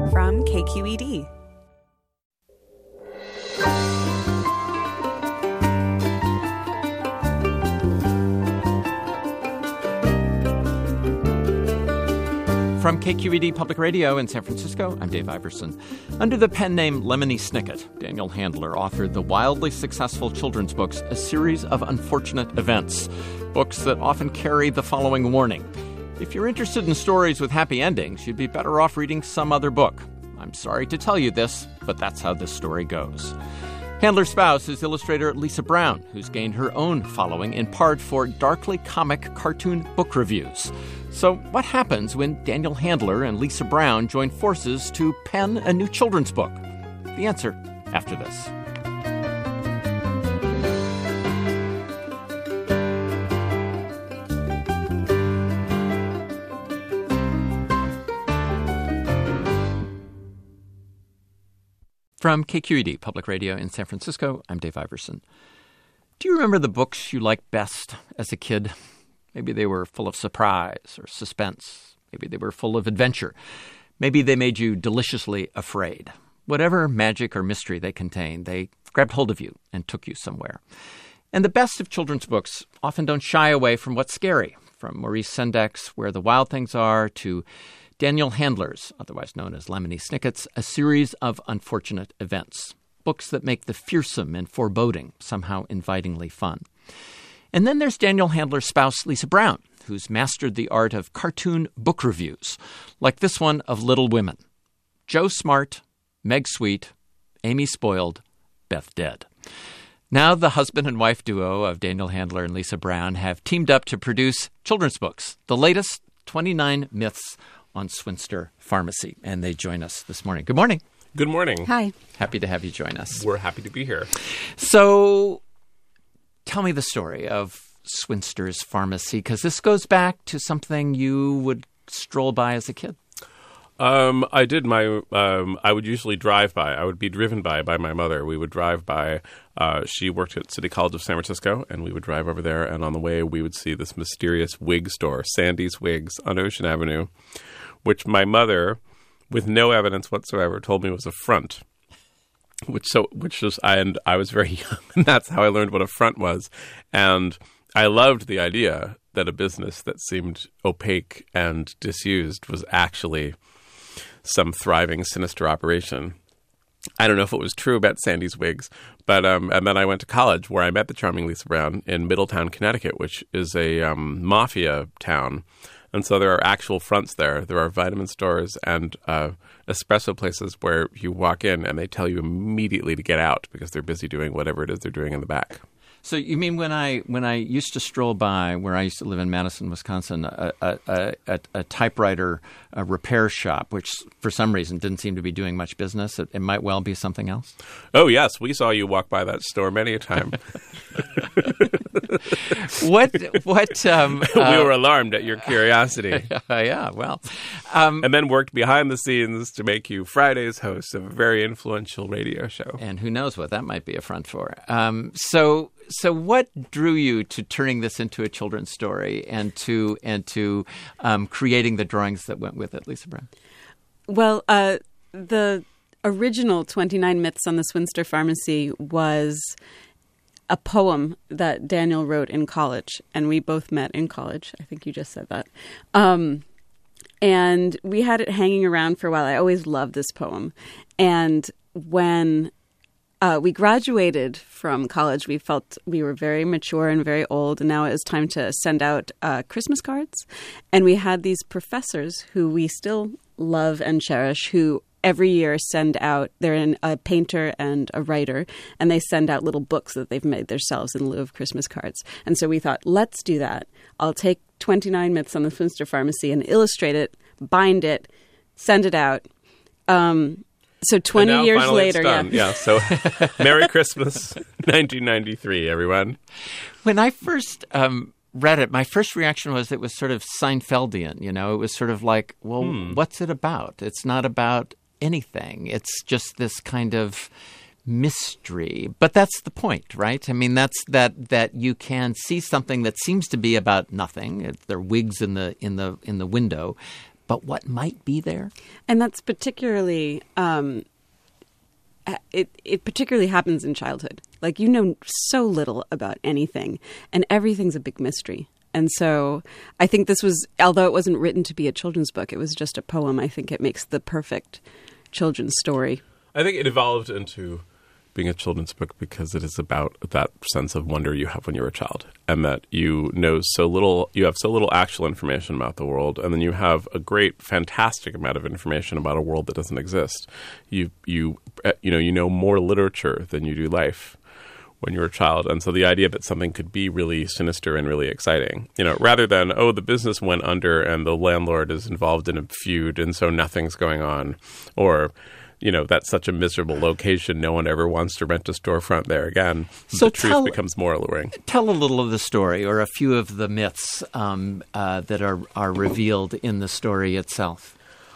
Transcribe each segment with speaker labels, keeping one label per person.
Speaker 1: from KQED.
Speaker 2: From KQED Public Radio in San Francisco, I'm Dave Iverson. Under the pen name Lemony Snicket, Daniel Handler authored the wildly successful children's books, A Series of Unfortunate Events, books that often carry the following warning. If you're interested in stories with happy endings, you'd be better off reading some other book. I'm sorry to tell you this, but that's how this story goes. Handler's spouse is illustrator Lisa Brown, who's gained her own following in part for darkly comic cartoon book reviews. So what happens when Daniel Handler and Lisa Brown join forces to pen a new children's book? The answer after this. From KQED Public Radio in San Francisco, I'm Dave Iverson. Do you remember the books you liked best as a kid? Maybe they were full of surprise or suspense. Maybe they were full of adventure. Maybe they made you deliciously afraid. Whatever magic or mystery they contained, they grabbed hold of you and took you somewhere. And the best of children's books often don't shy away from what's scary, from Maurice Sendak's Where the Wild Things Are to Daniel Handler's, otherwise known as Lemony Snicket's, A Series of Unfortunate Events, books that make the fearsome and foreboding somehow invitingly fun. And then there's Daniel Handler's spouse, Lisa Brown, who's mastered the art of cartoon book reviews, like this one of Little Women. Joe Smart, Meg Sweet, Amy Spoiled, Beth Dead. Now the husband and wife duo of Daniel Handler and Lisa Brown have teamed up to produce children's books, the latest 29 Myths on Swinster Pharmacy, and they join us this morning. Good morning.
Speaker 3: Good morning.
Speaker 1: Hi.
Speaker 2: Happy to have you join us.
Speaker 3: We're happy to be here.
Speaker 2: So tell me the story of Swinster's Pharmacy, because this goes back to something you would stroll by as a kid.
Speaker 3: I did. I would usually drive by. I would be driven by my mother. We would drive by. She worked at City College of San Francisco, and we would drive over there. And on the way, we would see this mysterious wig store, Sandy's Wigs, on Ocean Avenue, which my mother, with no evidence whatsoever, told me was a front. I was very young, and that's how I learned what a front was. And I loved the idea that a business that seemed opaque and disused was actually some thriving, sinister operation. I don't know if it was true about Sandy's Wigs, but and then I went to college where I met the charming Lisa Brown in Middletown, Connecticut, which is a mafia town. And so there are actual fronts there. There are vitamin stores and espresso places where you walk in and they tell you immediately to get out because they're busy doing whatever it is they're doing in the back.
Speaker 2: So you mean when I used to stroll by where I used to live in Madison, Wisconsin, a typewriter repair shop, which for some reason didn't seem to be doing much business, it might well be something else?
Speaker 3: Oh, yes. We saw you walk by that store many a time.
Speaker 2: What?
Speaker 3: We were alarmed at your curiosity.
Speaker 2: Yeah, well.
Speaker 3: And then worked behind the scenes to make you Friday's host of a very influential radio show.
Speaker 2: And who knows what that might be a front for. So what drew you to turning this into a children's story and to creating the drawings that went with it, Lisa Brown?
Speaker 4: Well, the original 29 Myths on the Swinster Pharmacy was a poem that Daniel wrote in college, and we both met in college. I think you just said that. And we had it hanging around for a while. I always loved this poem. And when we graduated from college, we felt we were very mature and very old, and now it was time to send out Christmas cards. And we had these professors who we still love and cherish, who every year send out, they're a painter and a writer, and they send out little books that they've made themselves in lieu of Christmas cards. And so we thought, let's do that. I'll take 29 Myths on the Swinster Pharmacy and illustrate it, bind it, send it out. So 20 years later,
Speaker 3: yeah. So Merry Christmas, 1993, everyone.
Speaker 2: When I first read it, my first reaction was it was sort of Seinfeldian. You know, it was sort of like, well, what's it about? It's not about anything. It's just this kind of mystery. But that's the point, right? I mean, that's that you can see something that seems to be about nothing. There are wigs in the window. but what might be there.
Speaker 4: And that's particularly, it particularly happens in childhood. Like, you know so little about anything, and everything's a big mystery. And so I think this was, although it wasn't written to be a children's book, it was just a poem. I think it makes the perfect children's story.
Speaker 3: I think it evolved into being a children's book because it is about that sense of wonder you have when you're a child, and that you have so little actual information about the world, and then you have a great, fantastic amount of information about a world that doesn't exist. You know more literature than you do life when you're a child. And so the idea that something could be really sinister and really exciting, rather than, the business went under and the landlord is involved in a feud and so nothing's going on, or, that's such a miserable location, no one ever wants to rent a storefront there again. So the truth becomes more alluring.
Speaker 2: Tell a little of the story, or a few of the myths that are revealed in the story itself.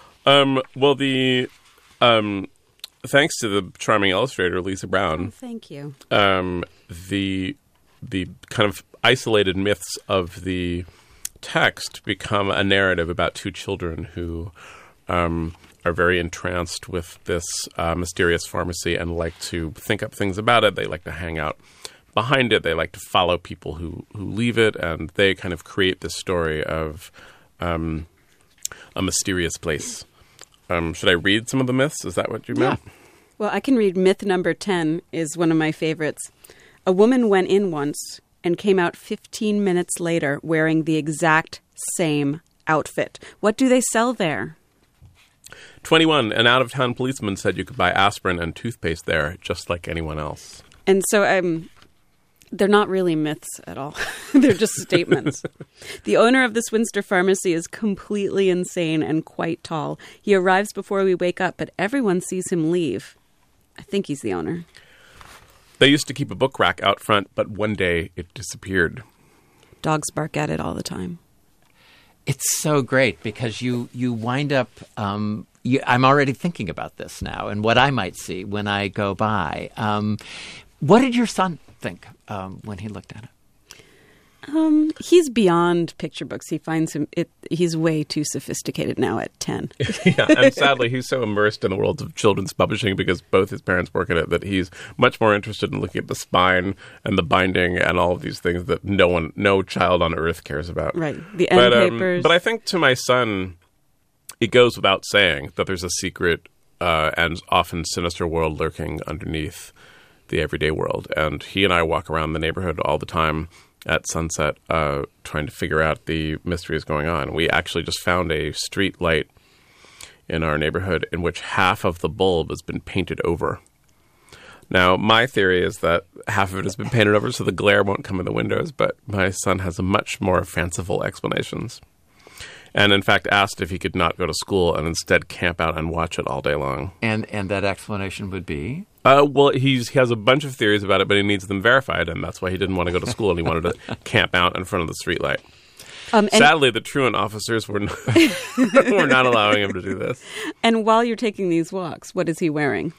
Speaker 3: Thanks to the charming illustrator, Lisa Brown.
Speaker 4: Oh, thank you.
Speaker 3: The kind of isolated myths of the text become a narrative about two children who are very entranced with this mysterious pharmacy and like to think up things about it. They like to hang out behind it. They like to follow people who leave it, and they kind of create this story of a mysterious place. Should I read some of the myths? Is that what you meant?
Speaker 4: Yeah. Well, I can read myth number 10 is one of my favorites. A woman went in once and came out 15 minutes later wearing the exact same outfit. What do they sell there?
Speaker 3: 21. An out-of-town policeman said you could buy aspirin and toothpaste there just like anyone else.
Speaker 4: And so they're not really myths at all. They're just statements. The owner of this Winster pharmacy is completely insane and quite tall. He arrives before we wake up, but everyone sees him leave. I think he's the owner.
Speaker 3: They used to keep a book rack out front, but one day it disappeared.
Speaker 4: Dogs bark at it all the time.
Speaker 2: It's so great because you wind up I'm already thinking about this now and what I might see when I go by. What did your son think when he looked at it?
Speaker 4: He's beyond picture books. He finds he's way too sophisticated now at 10.
Speaker 3: Yeah, and sadly, he's so immersed in the world of children's publishing because both his parents work at it that he's much more interested in looking at the spine and the binding and all of these things that no child on earth cares about.
Speaker 4: Right, the end papers.
Speaker 3: But I think to my son, it goes without saying that there's a secret and often sinister world lurking underneath the everyday world. And he and I walk around the neighborhood all the time at sunset trying to figure out the mysteries going on. We actually just found a street light in our neighborhood in which half of the bulb has been painted over. Now, my theory is that half of it has been painted over so the glare won't come in the windows, but my son has a much more fanciful explanations. And in fact asked if he could not go to school and instead camp out and watch it all day long.
Speaker 2: And that explanation would be?
Speaker 3: Well, he has a bunch of theories about it, but he needs them verified, and that's why he didn't want to go to school, and he wanted to camp out in front of the streetlight. Sadly, the truant officers were not allowing him to do this.
Speaker 4: And while you're taking these walks, what is he wearing?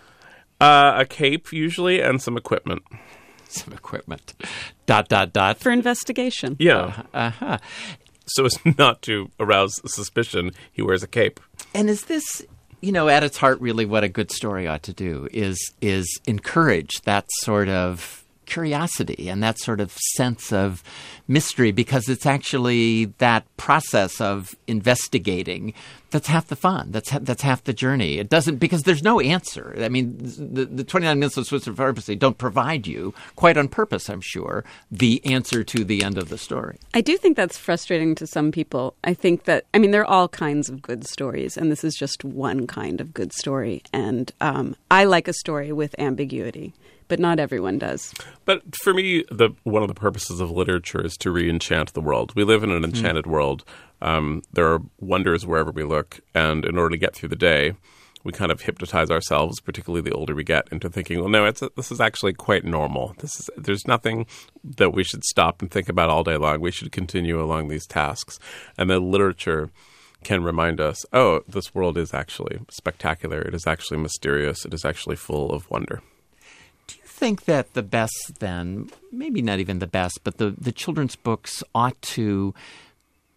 Speaker 3: A cape, usually, and some equipment.
Speaker 2: Some equipment. ...
Speaker 4: For investigation.
Speaker 3: Yeah.
Speaker 2: Uh-huh.
Speaker 3: So as not to arouse suspicion, he wears a cape.
Speaker 2: And is this, at its heart, really what a good story ought to do, is encourage that sort of curiosity and that sort of sense of mystery, because it's actually that process of investigating that's half the fun. That's half the journey. It doesn't, because there's no answer. I mean, the 29 Myths of Winster Pharmacy don't provide you, quite on purpose, I'm sure, the answer to the end of the story.
Speaker 4: I do think that's frustrating to some people. I think that, there are all kinds of good stories, and this is just one kind of good story. And I like a story with ambiguity, but not everyone does.
Speaker 3: But for me, one of the purposes of literature is to re-enchant the world. We live in an enchanted world. There are wonders wherever we look, and in order to get through the day, we kind of hypnotize ourselves, particularly the older we get, into thinking, well, no, this is actually quite normal. There's nothing that we should stop and think about all day long. We should continue along these tasks. And then literature can remind us, oh, this world is actually spectacular. It is actually mysterious. It is actually full of wonder.
Speaker 2: Do you think that the best then, maybe not even the best, but the children's books ought to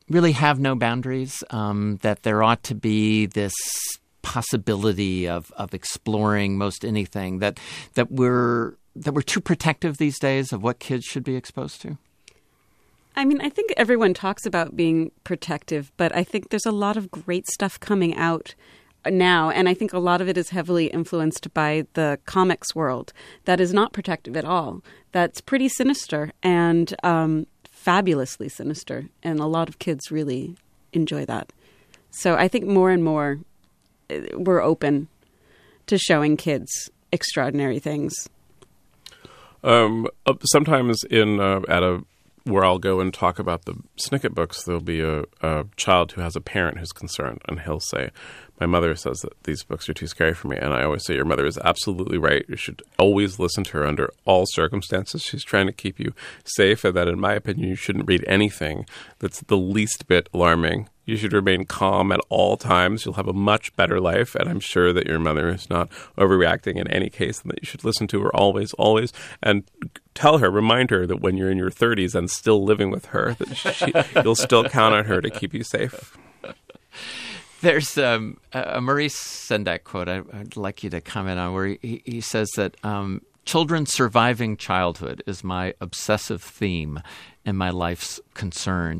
Speaker 2: really have no boundaries, that there ought to be this possibility of exploring most anything, that we're too protective these days of what kids should be exposed to?
Speaker 4: I mean, I think everyone talks about being protective, but I think there's a lot of great stuff coming out now, and I think a lot of it is heavily influenced by the comics world that is not protective at all. That's pretty sinister and fabulously sinister, and a lot of kids really enjoy that. So I think more and more we're open to showing kids extraordinary things.
Speaker 3: Sometimes where I'll go and talk about the Snicket books, there'll be a child who has a parent who's concerned, and he'll say, my mother says that these books are too scary for me. And I always say, your mother is absolutely right. You should always listen to her under all circumstances. She's trying to keep you safe, and that, in my opinion, you shouldn't read anything that's the least bit alarming. You should remain calm at all times. You'll have a much better life, and I'm sure that your mother is not overreacting in any case, and that you should listen to her always, always, and tell her, remind her that when you're in your 30s and still living with her, that you'll still count on her to keep you safe.
Speaker 2: There's a Maurice Sendak quote I'd like you to comment on, where he says that children surviving childhood is my obsessive theme and my life's concern.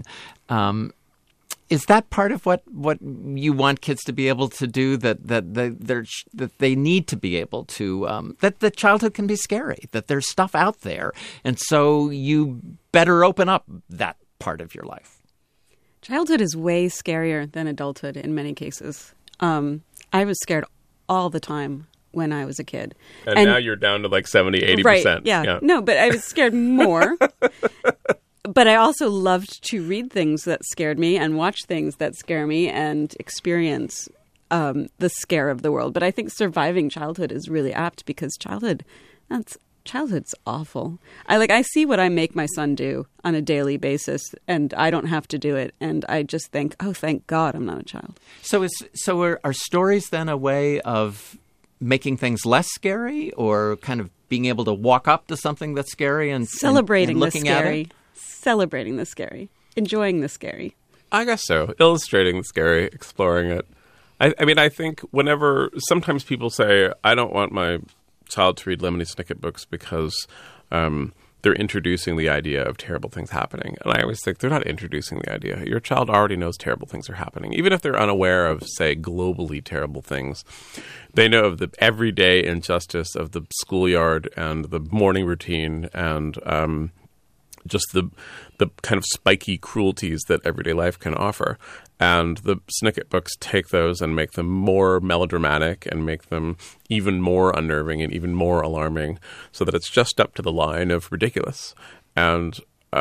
Speaker 2: Is that part of what you want kids to be able to do? That they need to be able to that the childhood can be scary, that there's stuff out there, and so you better open up that part of your life.
Speaker 4: Childhood is way scarier than adulthood in many cases. I was scared all the time when I was a kid.
Speaker 3: And now you're down to like 70, 80%.
Speaker 4: Right, yeah. No, but I was scared more. But I also loved to read things that scared me and watch things that scare me and experience the scare of the world. But I think surviving childhood is really apt, because childhood's awful. I see what I make my son do on a daily basis, and I don't have to do it. And I just think, oh, thank God I'm not a child.
Speaker 2: So are stories then a way of making things less scary, or kind of being able to walk up to something that's scary and
Speaker 4: celebrating
Speaker 2: looking
Speaker 4: the scary,
Speaker 2: at it?
Speaker 4: Celebrating the scary, enjoying the scary.
Speaker 3: I guess so. Illustrating the scary, exploring it. I mean, I think sometimes people say, I don't want my child to read Lemony Snicket books because they're introducing the idea of terrible things happening. And I always think they're not introducing the idea. Your child already knows terrible things are happening. Even if they're unaware of, say, globally terrible things, they know of the everyday injustice of the schoolyard and the morning routine and just the kind of spiky cruelties that everyday life can offer. And the Snicket books take those and make them more melodramatic and make them even more unnerving and even more alarming, so that it's just up to the line of ridiculous. And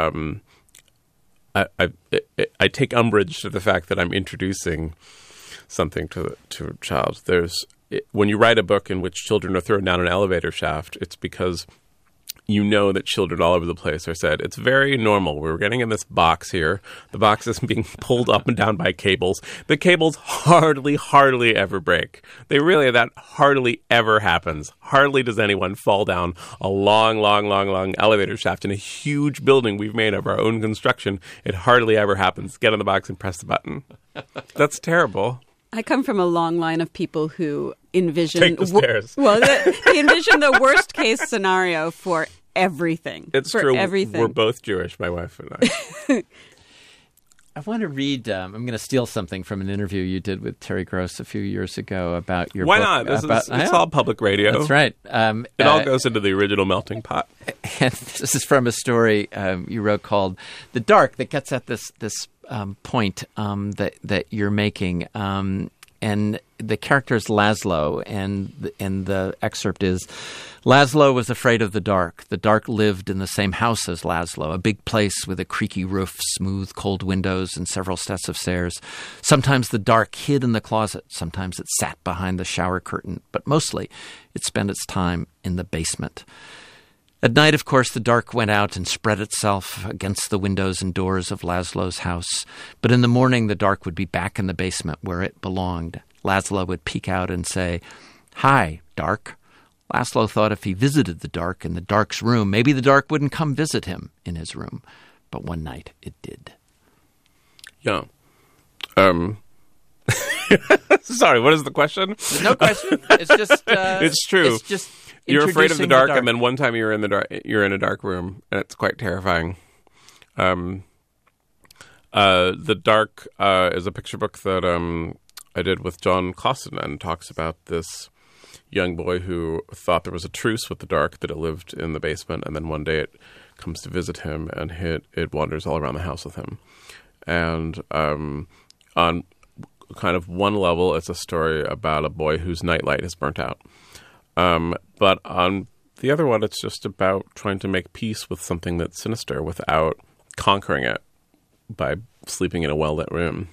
Speaker 3: I take umbrage to the fact that I'm introducing something to a child. When you write a book in which children are thrown down an elevator shaft, it's because you know that children all over the place are said, it's very normal. We're getting in this box here. The box is being pulled up and down by cables. The cables hardly ever break. That hardly ever happens. Hardly does anyone fall down a long elevator shaft in a huge building we've made of our own construction. It hardly ever happens. Get on the box and press the button. That's terrible.
Speaker 4: I come from a long line of people who envision
Speaker 3: take the stairs.
Speaker 4: They envision the worst case scenario for everything.
Speaker 3: It's true. Everything. We're both Jewish, my wife and I.
Speaker 2: I want to read. I'm going to steal something from an interview you did with Terry Gross a few years ago about your.
Speaker 3: Why
Speaker 2: book.
Speaker 3: not? It's all public radio.
Speaker 2: That's right.
Speaker 3: It all goes into the original melting pot.
Speaker 2: And this is from a story you wrote called "The Dark" that gets at this point that you're making. And the character is Laszlo, and the excerpt is, Laszlo was afraid of the dark. The dark lived in the same house as Laszlo, a big place with a creaky roof, smooth, cold windows, and several sets of stairs. Sometimes the dark hid in the closet. Sometimes it sat behind the shower curtain. But mostly it spent its time in the basement. At night, of course, the dark went out and spread itself against the windows and doors of Laszlo's house. But in the morning, the dark would be back in the basement where it belonged. Laszlo would peek out and say, "Hi, dark." Laszlo thought if he visited the dark in the dark's room, maybe the dark wouldn't come visit him in his room. But one night it did.
Speaker 3: Yeah. Sorry, what is the question?
Speaker 2: No question. It's just
Speaker 3: it's true.
Speaker 2: It's just
Speaker 3: you're afraid of the dark,
Speaker 2: dark,
Speaker 3: and then one time you're in a dark room, and it's quite terrifying. The Dark is a picture book that I did with John Clausen, and talks about this young boy who thought there was a truce with the dark, that it lived in the basement, and then one day it comes to visit him, and it wanders all around the house with him. And on kind of one level, it's a story about a boy whose nightlight is burnt out. But on the other one, it's just about trying to make peace with something that's sinister without conquering it by sleeping in a well-lit room.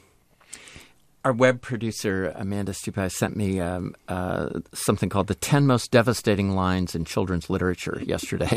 Speaker 2: Our web producer, Amanda Stupai, sent me something called The 10 Most Devastating Lines in Children's Literature yesterday.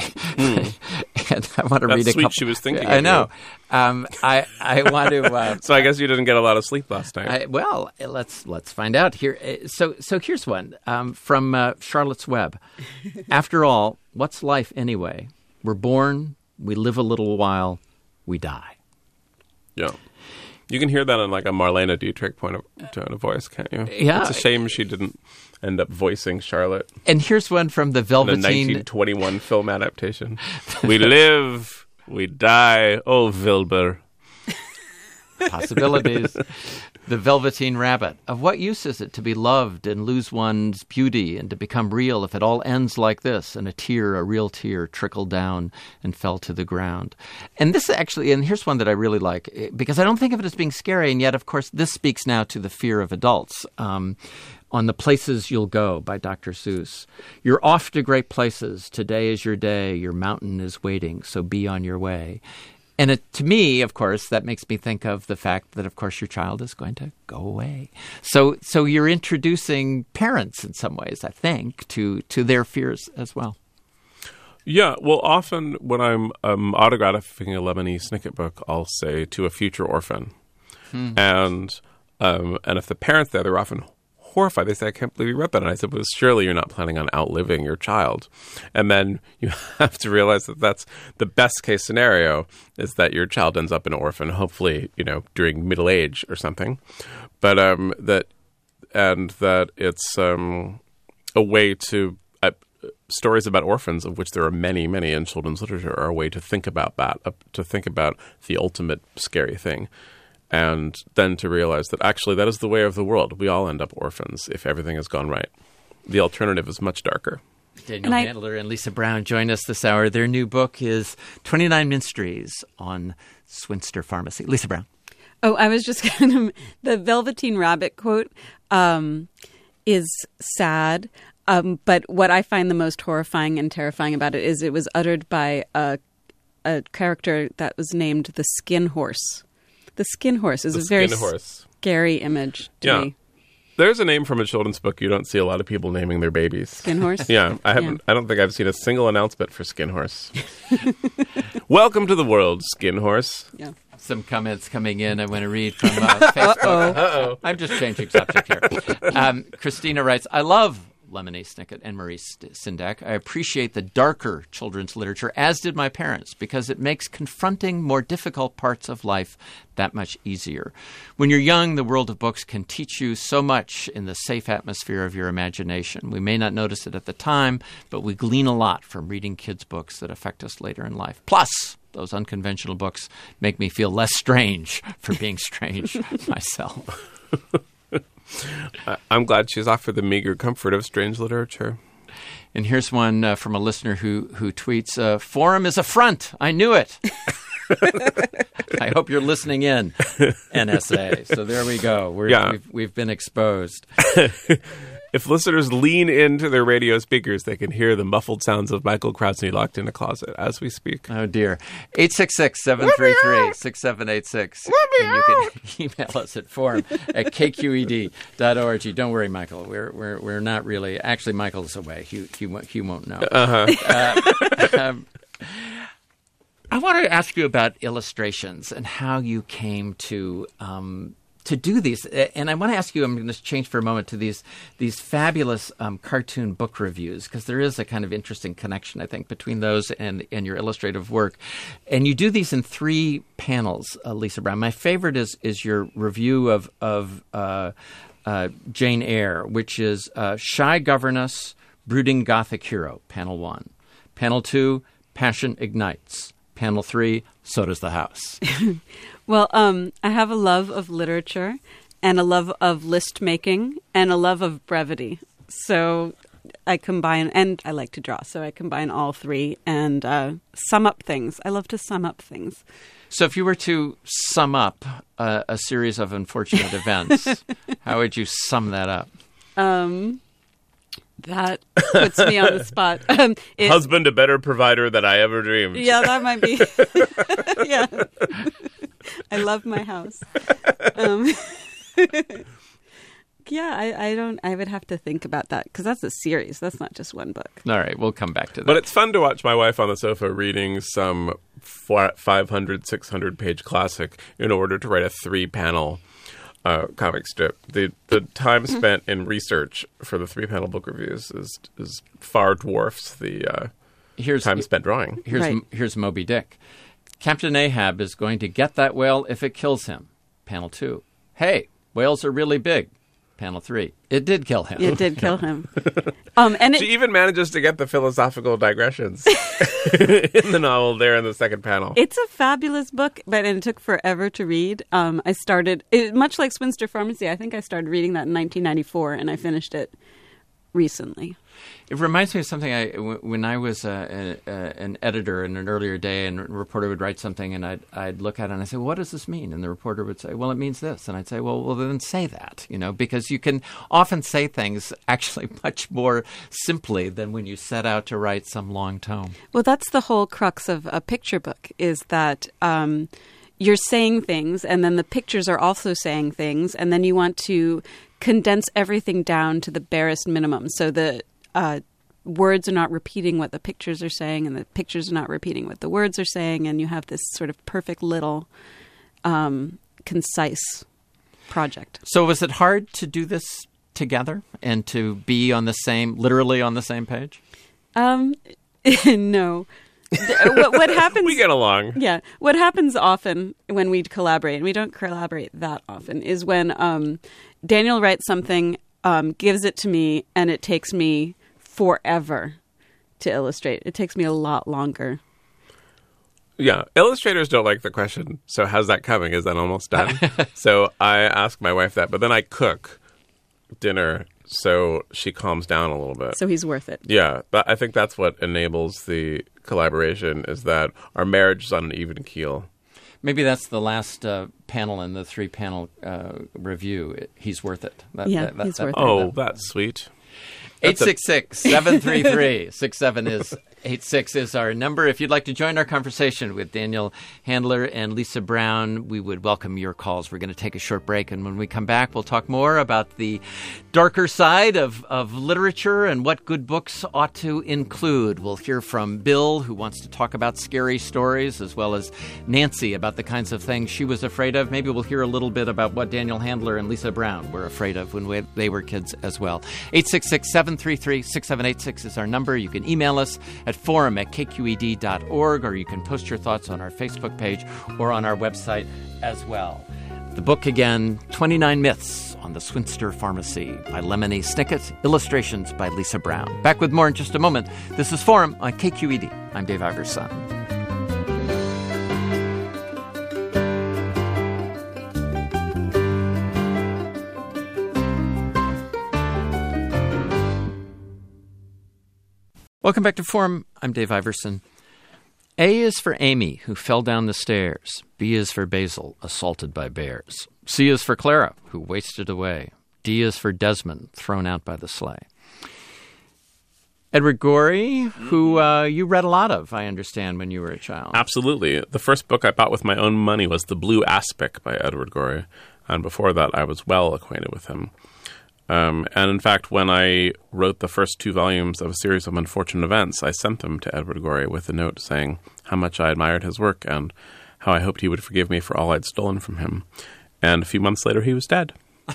Speaker 2: And I want to read a
Speaker 3: sweet
Speaker 2: couple.
Speaker 3: She was thinking
Speaker 2: I
Speaker 3: of
Speaker 2: know.
Speaker 3: you.
Speaker 2: I want to...
Speaker 3: So I guess you didn't get a lot of sleep last night.
Speaker 2: Well, let's find out here. So here's one from Charlotte's Web. After all, what's life anyway? We're born, we live a little while, we die.
Speaker 3: Yeah. You can hear that in like a Marlene Dietrich tone of voice, can't you?
Speaker 2: Yeah.
Speaker 3: It's a shame she didn't end up voicing Charlotte
Speaker 2: And here's one from the
Speaker 3: in a
Speaker 2: Velveteen...
Speaker 3: 1921 film adaptation. We live, we die, oh Wilbur.
Speaker 2: Possibilities. The Velveteen Rabbit. Of what use is it to be loved and lose one's beauty and to become real if it all ends like this and a real tear, trickled down and fell to the ground? And this actually, and here's one that I really like, because I don't think of it as being scary, and yet, of course, this speaks now to the fear of adults. On the Places You'll Go by Dr. Seuss. You're off to great places. Today is your day. Your mountain is waiting, so be on your way. And to me, of course, that makes me think of the fact that, of course, your child is going to go away. So you're introducing parents in some ways, I think, to their fears as well.
Speaker 3: Yeah, well, often when I'm autographing a Lemony Snicket book, I'll say to a future orphan. And if the parent's there, they're often horrified. They say, I can't believe you wrote that. And I said, well, surely you're not planning on outliving your child. And then you have to realize that that's the best case scenario, is that your child ends up an orphan, hopefully, during middle age or something. But that it's a way to stories about orphans, of which there are many, many in children's literature, are a way to think about that, to think about the ultimate scary thing. And then to realize that actually that is the way of the world. We all end up orphans if everything has gone right. The alternative is much darker.
Speaker 2: Daniel Handler and Lisa Brown join us this hour. Their new book is 29 Mysteries on Swinster Pharmacy. Lisa Brown.
Speaker 4: Oh, I was just going to... The Velveteen Rabbit quote is sad, but what I find the most horrifying and terrifying about it is it was uttered by a character that was named the Skin Horse. The Skin Horse is a very scary image to me.
Speaker 3: There's a name from a children's book you don't see a lot of people naming their babies.
Speaker 4: Skin Horse?
Speaker 3: Yeah, I don't think I've seen a single announcement for Skin Horse. Welcome to the world, Skin Horse.
Speaker 4: Yeah.
Speaker 2: Some comments coming in I want to read from Facebook. Uh-oh. I'm just changing subject here. Christina writes, I love Lemony Snicket and Maurice Sendak. I appreciate the darker children's literature, as did my parents, because it makes confronting more difficult parts of life that much easier. When you're young, the world of books can teach you so much in the safe atmosphere of your imagination. We may not notice it at the time, but we glean a lot from reading kids' books that affect us later in life. Plus, those unconventional books make me feel less strange for being strange myself.
Speaker 3: I'm glad she's offered the meager comfort of strange literature.
Speaker 2: And here's one from a listener who tweets, Forum is a front. I knew it. I hope you're listening in, NSA. So there we go. We've been exposed.
Speaker 3: If listeners lean into their radio speakers, they can hear the muffled sounds of Michael Krasny locked in a closet as we speak.
Speaker 2: Oh, dear. 866-733-6786. And you can email us at forum@kqed.org. Don't worry, Michael. We're not really... Actually, Michael's away. He won't know. I want to ask you about illustrations and how you came to to do these. And I want to ask you, I'm going to change for a moment to these fabulous cartoon book reviews, because there is a kind of interesting connection, I think, between those and your illustrative work. And you do these in 3 panels, Lisa Brown. My favorite is your review of Jane Eyre, which is Shy Governess, Brooding Gothic Hero, panel 1. Panel 2, Passion Ignites. Panel 3, So Does the House.
Speaker 4: Well, I have a love of literature and a love of list making and a love of brevity. So I combine, and I like to draw, so I combine all 3 and sum up things. I love to sum up things.
Speaker 2: So if you were to sum up a series of unfortunate events, how would you sum that up?
Speaker 4: That puts me on the spot.
Speaker 3: Husband, a better provider than I ever dreamed.
Speaker 4: Yeah, that might be. Yeah. I love my house. Yeah, I would have to think about that, because that's a series. That's not just one book.
Speaker 2: All right, we'll come back to that.
Speaker 3: But it's fun to watch my wife on the sofa reading some 500, 600-page classic in order to write a 3-panel comic strip. The time spent in research for the 3-panel book reviews is far dwarfs the time spent drawing.
Speaker 2: Here's Moby Dick. Captain Ahab is going to get that whale if it kills him. Panel 2. Hey, whales are really big. Panel 3. It did kill him.
Speaker 4: It did kill him.
Speaker 3: She even manages to get the philosophical digressions in the novel there in the second panel.
Speaker 4: It's a fabulous book, but it took forever to read. I started, much like Swinster Pharmacy, I think I started reading that in 1994, and I finished it recently.
Speaker 2: It reminds me of something when I was an editor in an earlier day, and a reporter would write something, and I'd look at it and I'd say, well, what does this mean? And the reporter would say, well, it means this. And I'd say, well, then say that, because you can often say things actually much more simply than when you set out to write some long tome.
Speaker 4: Well, that's the whole crux of a picture book, is that you're saying things, and then the pictures are also saying things, and then you want to condense everything down to the barest minimum, so the words are not repeating what the pictures are saying, and the pictures are not repeating what the words are saying, and you have this sort of perfect little concise project.
Speaker 2: So was it hard to do this together and to be literally on the same page?
Speaker 4: No. What happens?
Speaker 3: We get along.
Speaker 4: Yeah. What happens often when we collaborate, and we don't collaborate that often, is when Daniel writes something, gives it to me, and it takes me forever to illustrate. It takes me a lot longer.
Speaker 3: Yeah. Illustrators don't like the question, so how's that coming? Is that almost done? So I ask my wife that, but then I cook dinner so she calms down a little bit.
Speaker 4: So he's worth it.
Speaker 3: Yeah. But I think that's what enables the collaboration, is that our marriage is on an even keel.
Speaker 2: Maybe that's the last panel in the 3-panel review. He's worth it.
Speaker 4: He's worth it.
Speaker 3: Oh, that's sweet.
Speaker 2: 866-733-6786 is our number. If you'd like to join our conversation with Daniel Handler and Lisa Brown, we would welcome your calls. We're going to take a short break, and when we come back, we'll talk more about the darker side of literature and what good books ought to include. We'll hear from Bill, who wants to talk about scary stories, as well as Nancy about the kinds of things she was afraid of. Maybe we'll hear a little bit about what Daniel Handler and Lisa Brown were afraid of when they were kids as well. 866-733-6786 is our number. You can email us at forum@kqed.org, or you can post your thoughts on our Facebook page or on our website as well. The book again, 29 Myths on the Swinster Pharmacy by Lemony Snicket, illustrations by Lisa Brown. Back with more in just a moment. This is Forum on KQED. I'm Dave Iverson. Welcome back to Forum. I'm Dave Iverson. A is for Amy, who fell down the stairs. B is for Basil, assaulted by bears. C is for Clara, who wasted away. D is for Desmond, thrown out by the sleigh. Edward Gorey, who you read a lot of, I understand, when you were a child.
Speaker 3: Absolutely. The first book I bought with my own money was The Blue Aspic by Edward Gorey. And before that, I was well acquainted with him. And in fact, when I wrote the first 2 volumes of a series of unfortunate events, I sent them to Edward Gorey with a note saying how much I admired his work and how I hoped he would forgive me for all I'd stolen from him. And a few months later, he was dead.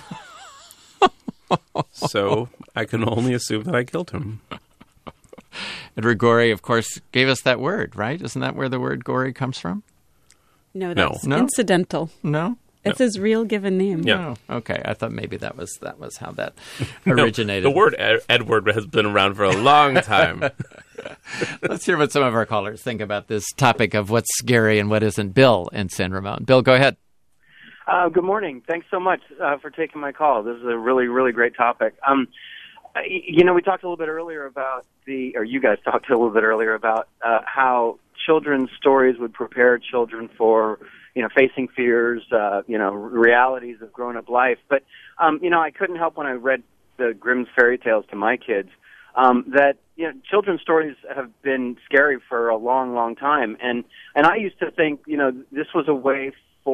Speaker 3: So I can only assume that I killed him.
Speaker 2: Edward Gorey, of course, gave us that word, right? Isn't that where the word Gorey comes from?
Speaker 4: No, that's
Speaker 2: No?
Speaker 4: incidental.
Speaker 2: No?
Speaker 4: It's his real given name.
Speaker 3: Yeah.
Speaker 2: Oh, okay. I thought maybe that was how that originated.
Speaker 3: No, the word Edward has been around for a long time.
Speaker 2: Let's hear what some of our callers think about this topic of what's scary and what isn't. Bill in San Ramon. Bill, go ahead.
Speaker 1: Good morning. Thanks so much for taking my call. This is a really, really great topic. We talked a little bit earlier about you guys talked a little bit earlier about how children's stories would prepare children for, facing fears, realities of grown-up life. But, I couldn't help when I read the Grimm's fairy tales to my kids that, children's stories have been scary for a long, long time. And I used to think, this was a way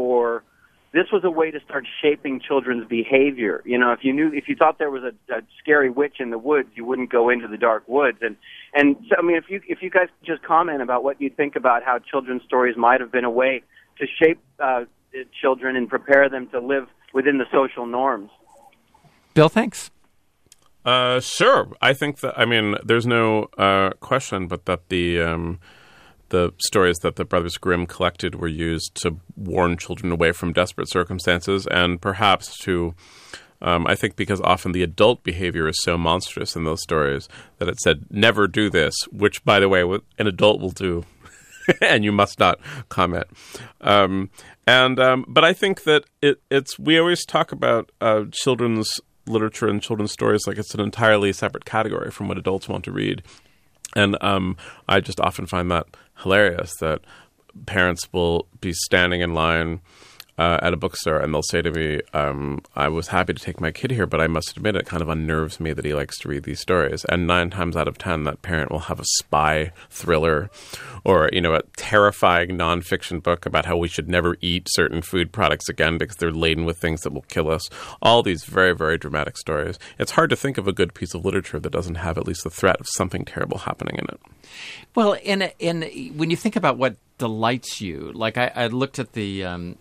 Speaker 1: to start shaping children's behavior. If you thought there was a scary witch in the woods, you wouldn't go into the dark woods. And so, if you guys just comment about what you think about how children's stories might have been a way to shape children and prepare them to live within the social norms.
Speaker 2: Bill, thanks.
Speaker 3: Sure. I think that, there's no question but that the stories that the Brothers Grimm collected were used to warn children away from desperate circumstances, and perhaps to, I think because often the adult behavior is so monstrous in those stories that it said, never do this, which, by the way, an adult will do, and you must not comment. But I think that we always talk about children's literature and children's stories like it's an entirely separate category from what adults want to read. And I just often find that hilarious that parents will be standing in line at a bookstore and they'll say to me, I was happy to take my kid here, but I must admit it kind of unnerves me that he likes to read these stories. And 9 times out of 10, that parent will have a spy thriller or, a terrifying nonfiction book about how we should never eat certain food products again because they're laden with things that will kill us. All these very, very dramatic stories. It's hard to think of a good piece of literature that doesn't have at least the threat of something terrible happening in it.
Speaker 2: Well, and when you think about what delights you, like I looked at the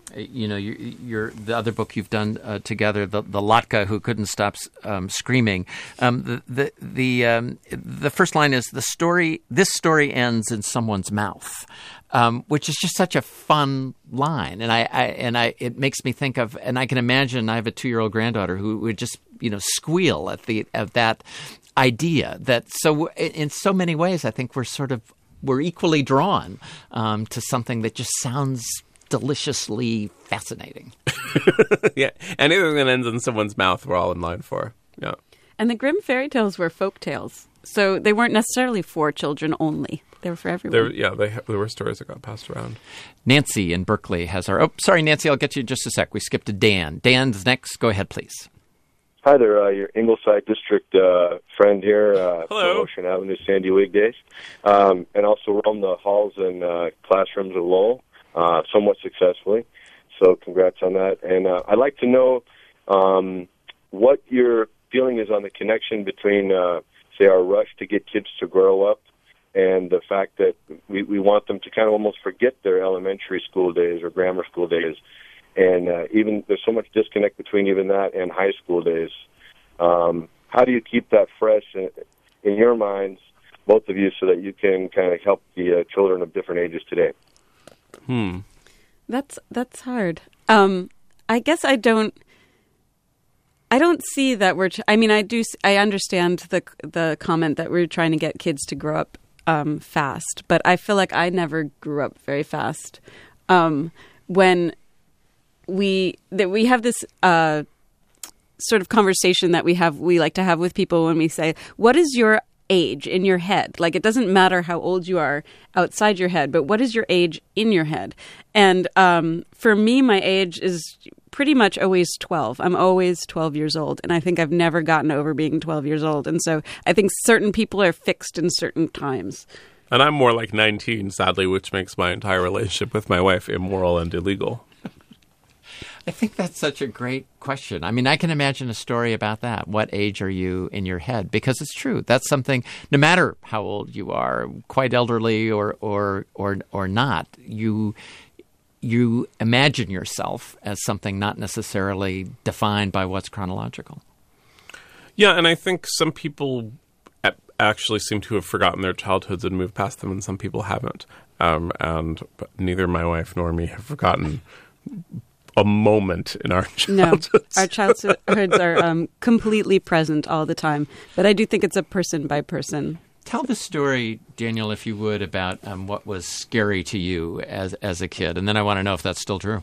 Speaker 2: the other book you've done together, the Latka who couldn't stop screaming. The first line is this story ends in someone's mouth, which is just such a fun line, and it makes me think of, and I can imagine I have a 2-year-old granddaughter who would just squeal at that idea. That so in so many ways, I think we're equally drawn to something that just sounds deliciously fascinating.
Speaker 3: Yeah, anything that ends in someone's mouth, we're all in line for. Yeah,
Speaker 4: and the Grimm fairy tales were folk tales, so they weren't necessarily for children only. They were for everyone.
Speaker 3: There were stories that got passed around.
Speaker 2: Nancy in Berkeley has our. Oh, sorry, Nancy, I'll get to you in just a sec. We skipped to Dan. Dan's next. Go ahead, please.
Speaker 5: Hi there, your Ingleside District friend here.
Speaker 3: Hello.
Speaker 5: Ocean Avenue Sandy League days. And also roam the halls and classrooms at Lowell somewhat successfully. So congrats on that. And I'd like to know what your feeling is on the connection between, say, our rush to get kids to grow up and the fact that we want them to kind of almost forget their elementary school days or grammar school days. And even there's so much disconnect between even that and high school days. How do you keep that fresh in your minds, both of you, so that you can kind of help the children of different ages today?
Speaker 4: That's hard. I guess I don't see that we're. I understand the comment that we're trying to get kids to grow up fast, but I feel like I never grew up very fast. When we have this sort of conversation that we like to have with people when we say, what is your age in your head? Like, it doesn't matter how old you are outside your head, but what is your age in your head? And for me, my age is pretty much always 12. I'm always 12 years old, and I think I've never gotten over being 12 years old. And so I think certain people are fixed in certain times.
Speaker 3: And I'm more like 19, sadly, which makes my entire relationship with my wife immoral and illegal.
Speaker 2: I think that's such a great question. I mean, I can imagine a story about that. What age are you in your head? Because it's true. That's something, no matter how old you are, quite elderly or not, you you imagine yourself as something not necessarily defined by what's chronological.
Speaker 3: Yeah, and I think some people actually seem to have forgotten their childhoods and moved past them, and some people haven't. And neither my wife nor me have forgotten a moment in our childhoods.
Speaker 4: No, our childhoods are completely present all the time. But I do think it's a person by person.
Speaker 2: Tell the story, Daniel, if you would, about what was scary to you as a kid. And then I want to know if that's still true.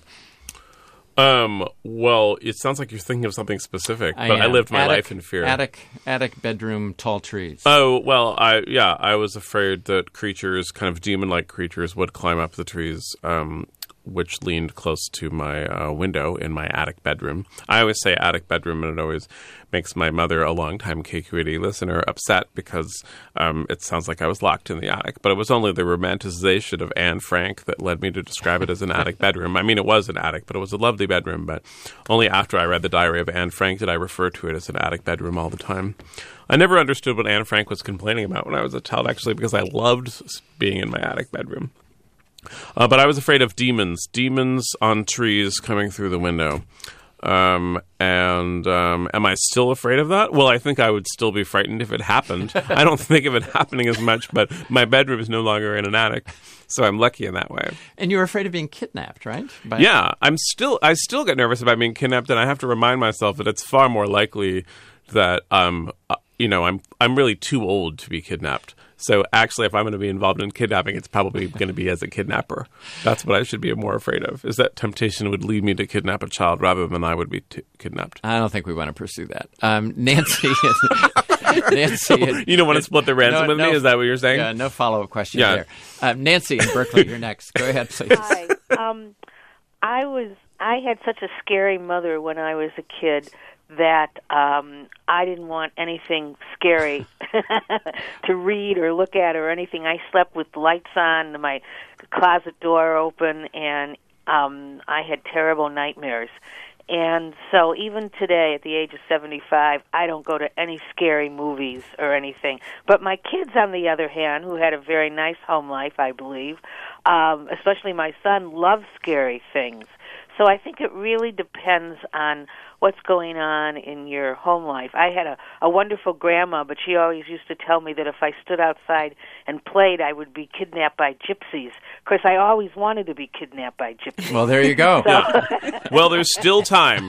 Speaker 3: Well, it sounds like you're thinking of something specific, but I lived my life in fear.
Speaker 2: Attic, bedroom, tall trees.
Speaker 3: Oh, well, I was afraid that creatures, kind of demon-like creatures, would climb up the trees, which leaned close to my window in my attic bedroom. I always say attic bedroom, and it always makes my mother, a longtime KQED listener, upset because it sounds like I was locked in the attic. But it was only the romanticization of Anne Frank that led me to describe it as an attic bedroom. I mean, it was an attic, but it was a lovely bedroom. But only after I read The Diary of Anne Frank did I refer to it as an attic bedroom all the time. I never understood what Anne Frank was complaining about when I was a child, actually, because I loved being in my attic bedroom. But I was afraid of demons on trees coming through the window. Am I still afraid of that? Well, I think I would still be frightened if it happened. I don't think of it happening as much, but my bedroom is no longer in an attic, so I'm lucky in that way.
Speaker 2: And you were afraid of being kidnapped, right?
Speaker 3: Yeah, I still get nervous about being kidnapped, and I have to remind myself that it's far more likely that I'm really too old to be kidnapped. So actually, if I'm going to be involved in kidnapping, it's probably going to be as a kidnapper. That's what I should be more afraid of, is that temptation would lead me to kidnap a child rather than I would be kidnapped.
Speaker 2: I don't think we want to pursue that. Nancy,
Speaker 3: you don't want to split the ransom with me? Is that what you're saying?
Speaker 2: Yeah, no follow-up question there. Nancy in Berkeley, you're next. Go ahead, please.
Speaker 6: Hi. I had such a scary mother when I was a kid that I didn't want anything scary to read or look at or anything. I slept with lights on, my closet door open, and I had terrible nightmares. And so even today, at the age of 75, I don't go to any scary movies or anything. But my kids, on the other hand, who had a very nice home life, I believe, especially my son, love scary things. So I think it really depends on what's going on in your home life. I had a wonderful grandma, but she always used to tell me that if I stood outside and played, I would be kidnapped by gypsies. Of course, I always wanted to be kidnapped by gypsies.
Speaker 2: Well, there you go.
Speaker 3: Well, there's still time.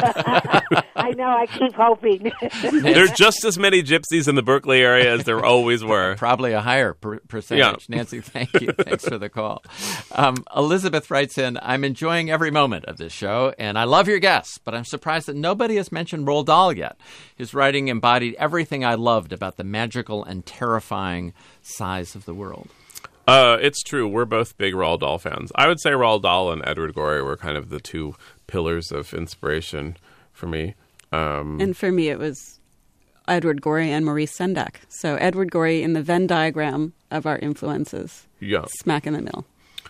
Speaker 6: I know, I keep hoping.
Speaker 3: There's just as many gypsies in the Berkeley area as there always were.
Speaker 2: Probably a higher percentage. Yeah. Nancy, thank you. Thanks for the call. Elizabeth writes in, I'm enjoying every moment of this show, and I love your guests, but I'm surprised that nobody has mentioned Roald Dahl yet. His writing embodied everything I loved about the magical and terrifying size of the world.
Speaker 3: It's true. We're both big Roald Dahl fans. I would say Roald Dahl and Edward Gorey were kind of the two pillars of inspiration for me.
Speaker 4: And for me, it was Edward Gorey and Maurice Sendak. So Edward Gorey in the Venn diagram of our influences. Yeah. Smack in the middle.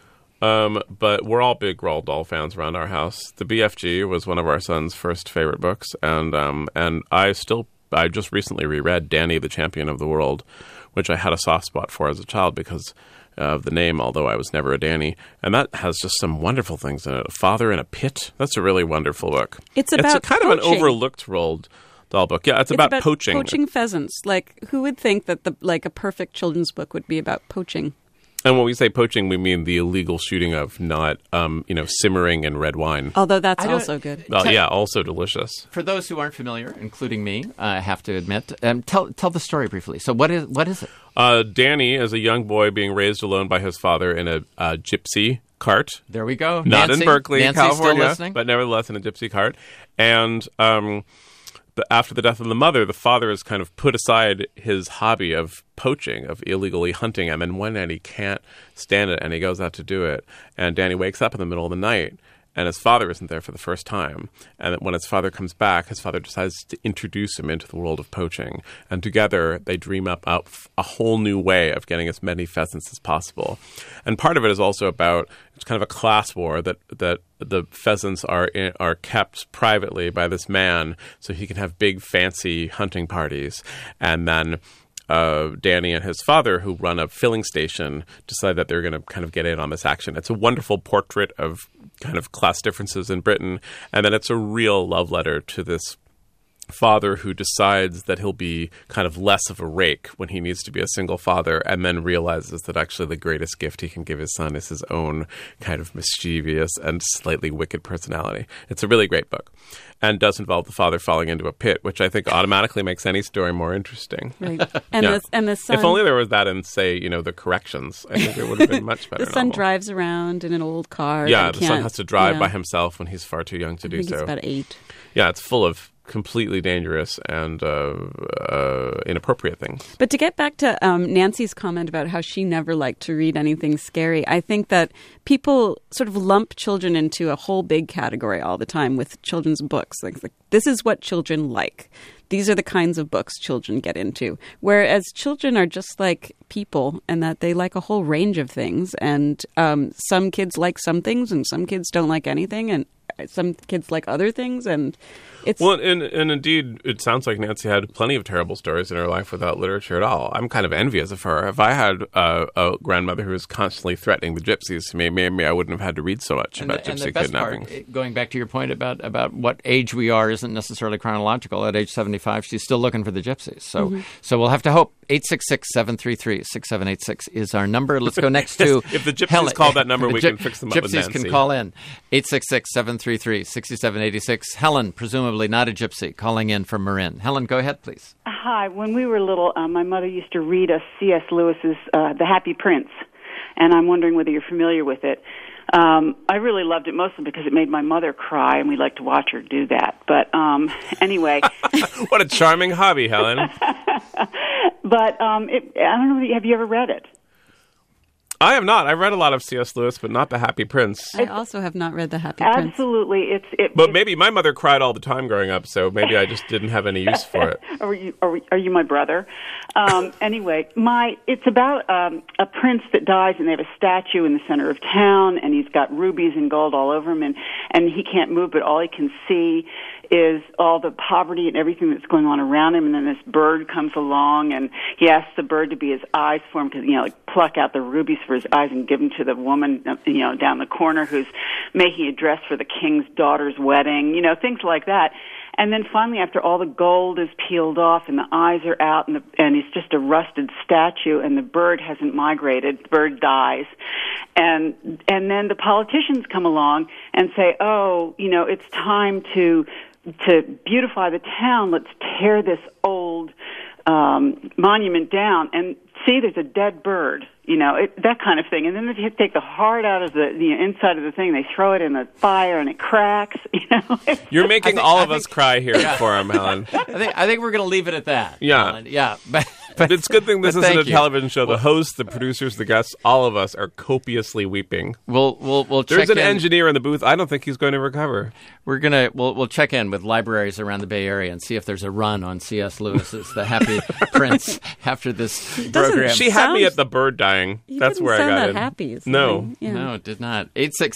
Speaker 3: But we're all big Roald Dahl fans around our house. The BFG was one of our son's first favorite books, and I just recently reread Danny, the Champion of the World, which I had a soft spot for as a child because of the name, although I was never a Danny. And that has just some wonderful things in it. A Father in a Pit. That's a really wonderful book.
Speaker 4: It's about
Speaker 3: kind
Speaker 4: poaching.
Speaker 3: of an overlooked Roald Dahl book. Yeah, it's about poaching.
Speaker 4: Poaching pheasants. Like, who would think that a perfect children's book would be about poaching?
Speaker 3: And when we say poaching, we mean the illegal shooting of, not, simmering in red wine.
Speaker 4: Although that's also good.
Speaker 3: Yeah, also delicious.
Speaker 2: For those who aren't familiar, including me, I have to admit, tell the story briefly. So what is it?
Speaker 3: Danny is a young boy being raised alone by his father in a gypsy cart.
Speaker 2: There we go.
Speaker 3: Not
Speaker 2: Nancy,
Speaker 3: in Berkeley,
Speaker 2: Nancy's
Speaker 3: California,
Speaker 2: still listening?
Speaker 3: but nevertheless in a gypsy cart. And after the death of the mother, the father has kind of put aside his hobby of poaching, of illegally hunting him. And one night he can't stand it, and he goes out to do it. And Danny wakes up in the middle of the night, and his father isn't there for the first time. And when his father comes back, his father decides to introduce him into the world of poaching. And together, they dream up a whole new way of getting as many pheasants as possible. And part of it is also about, it's kind of a class war that the pheasants are kept privately by this man so he can have big, fancy hunting parties. And then Danny and his father, who run a filling station, decide that they're going to kind of get in on this action. It's a wonderful portrait of kind of class differences in Britain, and then it's a real love letter to this father who decides that he'll be kind of less of a rake when he needs to be a single father, and then realizes that actually the greatest gift he can give his son is his own kind of mischievous and slightly wicked personality. It's a really great book, and does involve the father falling into a pit, which I think automatically makes any story more interesting.
Speaker 4: Right. And, the son...
Speaker 3: If only there was that in, say, the corrections, I think it would have been much better.
Speaker 4: The son
Speaker 3: novel.
Speaker 4: drives around in an old car.
Speaker 3: Yeah, the son has to drive by himself when he's far too young to do
Speaker 4: I think
Speaker 3: so.
Speaker 4: He's about 8.
Speaker 3: Yeah, it's full of completely dangerous and inappropriate things.
Speaker 4: But to get back to Nancy's comment about how she never liked to read anything scary, I think that people sort of lump children into a whole big category all the time with children's books. Like this is what children like. These are the kinds of books children get into. Whereas children are just like people, and that they like a whole range of things. And some kids like some things, and some kids don't like anything, and some kids like other things, and it's...
Speaker 3: Well, and indeed, it sounds like Nancy had plenty of terrible stories in her life without literature at all. I'm kind of envious of her. If I had a grandmother who was constantly threatening the gypsies to me, maybe I wouldn't have had to read so much about gypsy
Speaker 2: and the best
Speaker 3: kidnapping.
Speaker 2: Part, going back to your point about what age we are isn't necessarily chronological. At age 75, she's still looking for the gypsies. So so we'll have to hope. 866-733-6786 is our number. Let's go next to
Speaker 3: If the gypsies
Speaker 2: Helen.
Speaker 3: call that number, we can fix them up with
Speaker 2: Gypsies
Speaker 3: Nancy.
Speaker 2: can call in. 866-733-6786. Helen, presumably not a gypsy, calling in from Marin. Helen, go ahead, please.
Speaker 7: Hi. When we were little, my mother used to read us C.S. Lewis's The Happy Prince, and I'm wondering whether you're familiar with it. I really loved it mostly because it made my mother cry, and we liked to watch her do that. But anyway.
Speaker 3: What a charming hobby, Helen.
Speaker 7: But I don't know, have you ever read it?
Speaker 3: I have not. I've read a lot of C.S. Lewis, but not The Happy Prince.
Speaker 4: I also have not read The Happy Prince.
Speaker 7: Absolutely.
Speaker 3: But maybe my mother cried all the time growing up, so maybe I just didn't have any use for it.
Speaker 7: Are you my brother? Anyway, it's about a prince that dies, and they have a statue in the center of town, and he's got rubies and gold all over him, and he can't move, but all he can see is all the poverty and everything that's going on around him. And then this bird comes along, and he asks the bird to be his eyes for him, because pluck out the rubies for his eyes and give them to the woman down the corner who's making a dress for the king's daughter's wedding, things like that. And then finally, after all the gold is peeled off and the eyes are out, and it's just a rusted statue, and the bird hasn't migrated, the bird dies. And then the politicians come along and say, it's time to beautify the town. Let's tear this old monument down, and see, there's a dead bird, that kind of thing. And then they take the heart out of the inside of the thing, they throw it in the fire, and it cracks.
Speaker 3: You're making all of us cry here for him, Helen.
Speaker 2: I think we're going to leave it at that.
Speaker 3: Yeah,
Speaker 2: Helen. Yeah.
Speaker 3: But it's a good thing this isn't a television show.
Speaker 2: Well,
Speaker 3: the hosts, the producers, the guests, all of us are copiously weeping.
Speaker 2: We'll check
Speaker 3: There's an
Speaker 2: in.
Speaker 3: engineer in the booth. I don't think he's going to recover.
Speaker 2: We'll check in with libraries around the Bay Area and see if there's a run on C.S. Lewis's The Happy Prince after this program.
Speaker 3: She had me at the bird dying. That's where I got
Speaker 4: that
Speaker 3: in.
Speaker 4: Happy.
Speaker 3: No.
Speaker 2: No, it did not.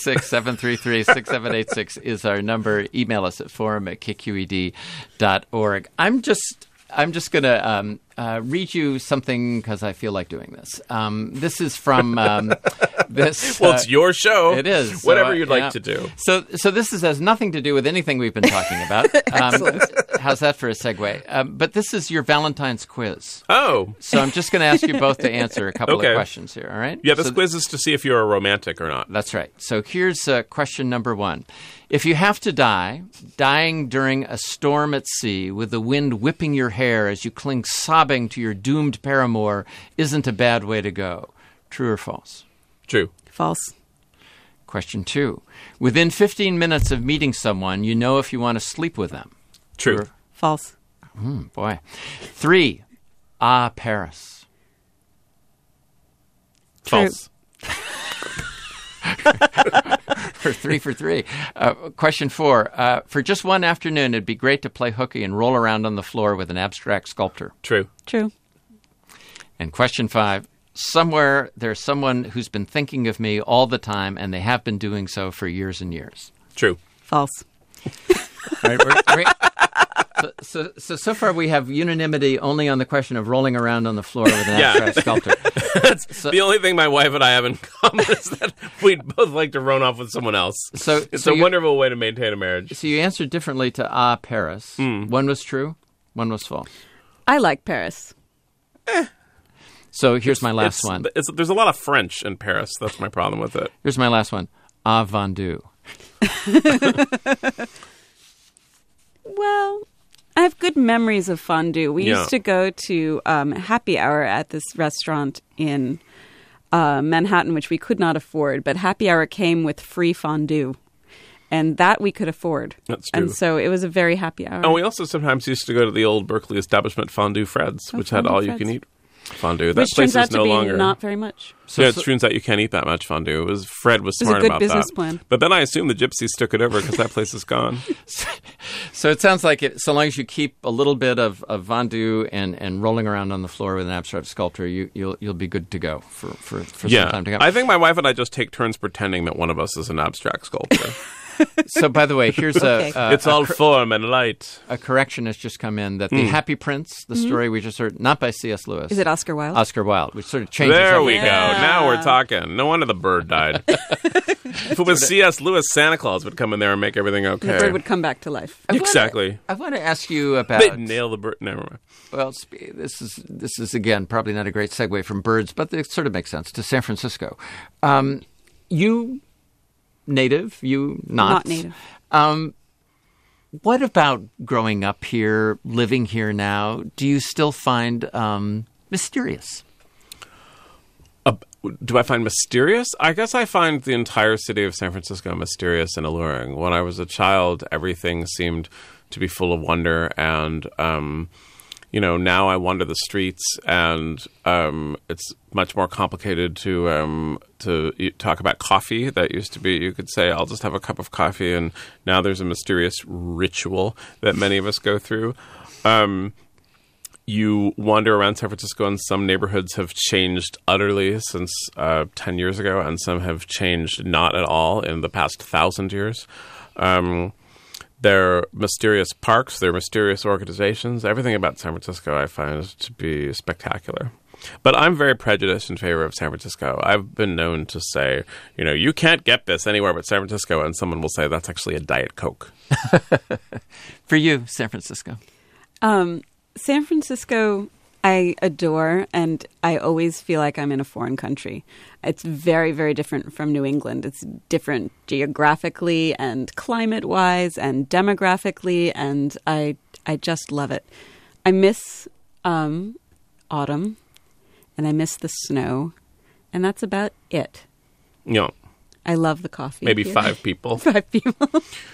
Speaker 2: 866-733-6786 is our number. Email us at forum@kqed.org. I'm just going to read you something because I feel like doing this. This is from this.
Speaker 3: Well, it's your show.
Speaker 2: It is.
Speaker 3: Whatever you'd like to do.
Speaker 2: So this has nothing to do with anything we've been talking about. How's that for a segue? But this is your Valentine's quiz.
Speaker 3: Oh.
Speaker 2: So I'm just going to ask you both to answer a couple of questions here, all right?
Speaker 3: Yeah, this quiz is to see if you're a romantic or not.
Speaker 2: That's right. So here's question number 1. If you have to die, dying during a storm at sea with the wind whipping your hair as you cling sobbing to your doomed paramour isn't a bad way to go. True or false?
Speaker 3: True.
Speaker 4: False.
Speaker 2: Question 2. Within 15 minutes of meeting someone, you know if you want to sleep with them.
Speaker 3: True.
Speaker 4: False.
Speaker 2: Boy. 3. Paris.
Speaker 3: False.
Speaker 2: For 3 for 3. Question 4. For just one afternoon, it'd be great to play hooky and roll around on the floor with an abstract sculptor.
Speaker 3: True.
Speaker 4: True.
Speaker 2: And question 5. Somewhere there's someone who's been thinking of me all the time, and they have been doing so for years and years.
Speaker 3: True.
Speaker 4: False.
Speaker 2: All right, So far we have unanimity only on the question of rolling around on the floor with an abstract sculptor.
Speaker 3: That's the only thing my wife and I have in common is that we'd both like to run off with someone else.
Speaker 2: So
Speaker 3: it's a wonderful way to maintain a marriage.
Speaker 2: So you answered differently to Paris. One was true, one was false.
Speaker 4: I like Paris.
Speaker 2: So here's my last one.
Speaker 3: There's a lot of French in Paris. That's my problem with it.
Speaker 2: Here's my last one. Vendu.
Speaker 4: Well, I have good memories of fondue. We used to go to happy hour at this restaurant in Manhattan, which we could not afford, but happy hour came with free fondue. And that we could afford.
Speaker 3: That's true.
Speaker 4: And so it was a very happy hour.
Speaker 3: And we also sometimes used to go to the old Berkeley establishment Fondue Fred's, which had all-you-can-eat fondue. That
Speaker 4: which
Speaker 3: place
Speaker 4: turns out
Speaker 3: is no
Speaker 4: to be
Speaker 3: longer.
Speaker 4: Not very much.
Speaker 3: It turns out you can't eat that much fondue. Fred was smart about that.
Speaker 4: It was a good business plan.
Speaker 3: But then I assume the gypsies took it over because that place is gone.
Speaker 2: So it sounds like so long as you keep a little bit of fondue and rolling around on the floor with an abstract sculptor, you'll be good to go for some time to come.
Speaker 3: I think my wife and I just take turns pretending that one of us is an abstract sculptor.
Speaker 2: So, by the way, here's
Speaker 3: it's all form and light.
Speaker 2: A correction has just come in that The Happy Prince, the story we just heard, not by C.S. Lewis.
Speaker 4: Is it Oscar Wilde?
Speaker 2: Oscar Wilde, which sort of changes
Speaker 3: There we
Speaker 2: everything.
Speaker 3: go. Now we're talking. No wonder the bird died. If it was C.S. Lewis, Santa Claus would come in there and make everything okay.
Speaker 4: The bird would come back to life.
Speaker 3: Exactly.
Speaker 2: I want to ask you about...
Speaker 3: They'd nail the bird. Never mind.
Speaker 2: Well, this is again, probably not a great segue from birds, but it sort of makes sense, to San Francisco. You native, you not.
Speaker 4: Not native.
Speaker 2: What about growing up here, living here now? Do you still find mysterious?
Speaker 3: Do I find mysterious? I guess I find the entire city of San Francisco mysterious and alluring. When I was a child, everything seemed to be full of wonder, and now I wander the streets, and it's much more complicated to talk about coffee. That used to be, you could say, I'll just have a cup of coffee, and now there's a mysterious ritual that many of us go through. You wander around San Francisco, and some neighborhoods have changed utterly since 10 years ago, and some have changed not at all in the past 1,000 years. They're mysterious parks, they're mysterious organizations. Everything about San Francisco I find to be spectacular. But I'm very prejudiced in favor of San Francisco. I've been known to say, you can't get this anywhere but San Francisco, and someone will say that's actually a Diet Coke.
Speaker 2: For you, San Francisco?
Speaker 4: San Francisco, I adore, and I always feel like I'm in a foreign country. It's very, very different from New England. It's different geographically and climate-wise and demographically, and I just love it. I miss autumn, and I miss the snow, and that's about it.
Speaker 3: Yeah.
Speaker 4: I love the coffee.
Speaker 3: Maybe
Speaker 4: here.
Speaker 3: 5 people.
Speaker 4: 5 people.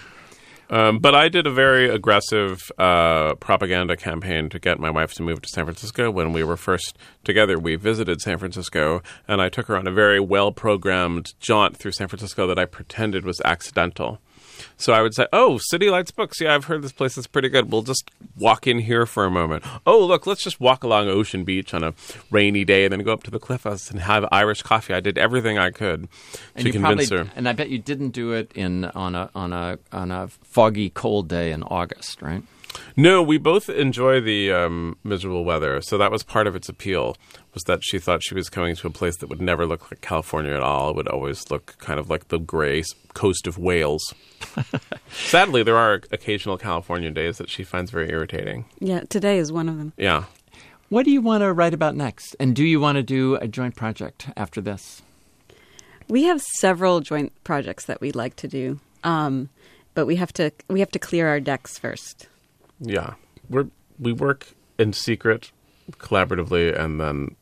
Speaker 3: But I did a very aggressive propaganda campaign to get my wife to move to San Francisco. When we were first together, we visited San Francisco, and I took her on a very well-programmed jaunt through San Francisco that I pretended was accidental. So I would say, City Lights Books. Yeah, I've heard this place is pretty good. We'll just walk in here for a moment. Oh, look, let's just walk along Ocean Beach on a rainy day and then go up to the Cliff House and have Irish coffee. I did everything I could to convince her.
Speaker 2: And I bet you didn't do it on a foggy, cold day in August, right?
Speaker 3: No, we both enjoy the miserable weather. So that was part of its appeal, was that she thought she was coming to a place that would never look like California at all. It would always look kind of like the gray coast of Wales. Sadly, there are occasional California days that she finds very irritating.
Speaker 4: Yeah, today is one of them.
Speaker 3: Yeah.
Speaker 2: What do you want to write about next? And do you want to do a joint project after this?
Speaker 4: We have several joint projects that we'd like to do, but we have to clear our decks first.
Speaker 3: Yeah, we work in secret, collaboratively, and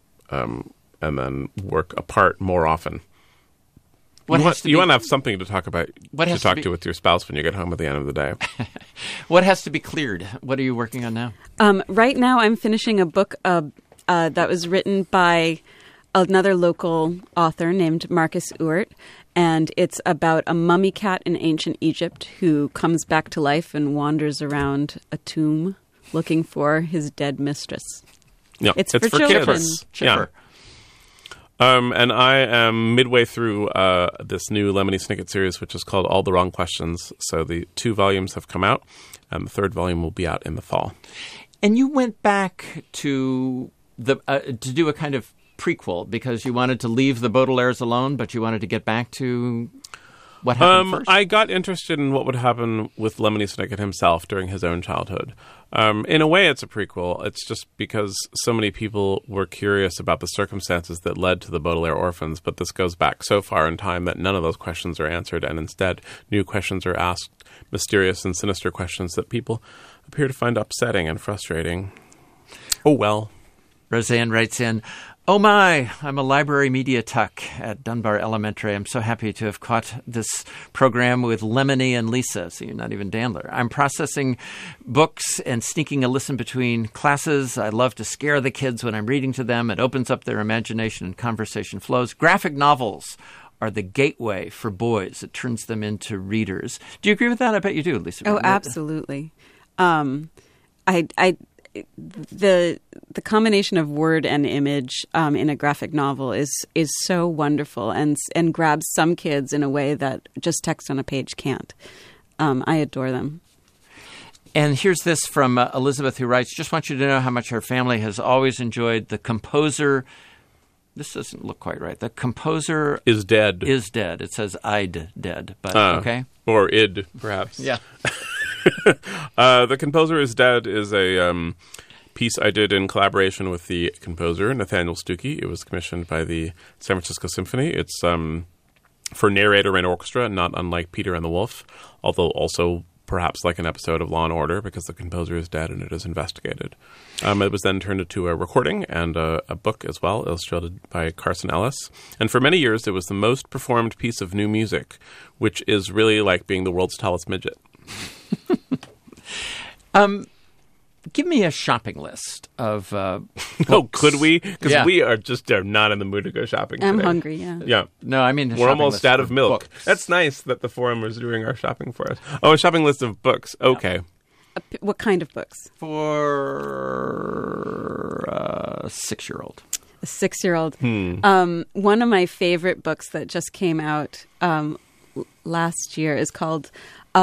Speaker 3: then work apart more often. You want to have something to talk about, to talk to with your spouse when you get home at the end of the day.
Speaker 2: What has to be cleared? What are you working on now?
Speaker 4: Right now, I'm finishing a book that was written by another local author named Marcus Ewart, and it's about a mummy cat in ancient Egypt who comes back to life and wanders around a tomb looking for his dead mistress.
Speaker 3: Yeah,
Speaker 4: it's for
Speaker 3: children.
Speaker 2: Chipper.
Speaker 3: And I am midway through this new Lemony Snicket series, which is called All the Wrong Questions. So the 2 volumes have come out, and the 3rd volume will be out in the fall.
Speaker 2: And you went back to to do a kind of prequel because you wanted to leave the Baudelaires alone, but you wanted to get back to what happened first?
Speaker 3: I got interested in what would happen with Lemony Snicket himself during his own childhood. In a way, it's a prequel. It's just because so many people were curious about the circumstances that led to the Baudelaire orphans, but this goes back so far in time that none of those questions are answered, and instead new questions are asked, mysterious and sinister questions that people appear to find upsetting and frustrating. Oh, well.
Speaker 2: Roseanne writes in, "Oh my, I'm a library media tuck at Dunbar Elementary. I'm so happy to have caught this program with Lemony and Lisa." So you're not even Dandler. "I'm processing books and sneaking a listen between classes. I love to scare the kids when I'm reading to them. It opens up their imagination and conversation flows. Graphic novels are the gateway for boys. It turns them into readers." Do you agree with that? I bet you do, Lisa.
Speaker 4: Oh, absolutely. The combination of word and image in a graphic novel is so wonderful and grabs some kids in a way that just text on a page can't. I adore them.
Speaker 2: And here's this from Elizabeth, who writes, "Just want you to know how much her family has always enjoyed The Composer." This doesn't look quite right. The Composer
Speaker 3: is dead.
Speaker 2: It says I'd dead, but okay.
Speaker 3: Or id, perhaps.
Speaker 2: Yeah.
Speaker 3: The Composer is Dead is a piece I did in collaboration with the composer, Nathaniel Stuckey. It was commissioned by the San Francisco Symphony. It's for narrator and orchestra, not unlike Peter and the Wolf, although also perhaps like an episode of Law & Order, because the composer is dead and it is investigated. It was then turned into a recording and a book as well, illustrated by Carson Ellis. And for many years, it was the most performed piece of new music, which is really like being the world's tallest midget.
Speaker 2: Give me a shopping list of
Speaker 3: could we? Because we are not in the mood to go shopping today.
Speaker 4: I'm hungry, yeah.
Speaker 2: No, I mean,
Speaker 3: we're almost out of milk.
Speaker 2: Books.
Speaker 3: That's nice that the forum is doing our shopping for us. Oh, a shopping list of books. Okay.
Speaker 4: What kind of books?
Speaker 2: For a 6-year-old.
Speaker 4: A 6-year-old. One of my favorite books that just came out last year is called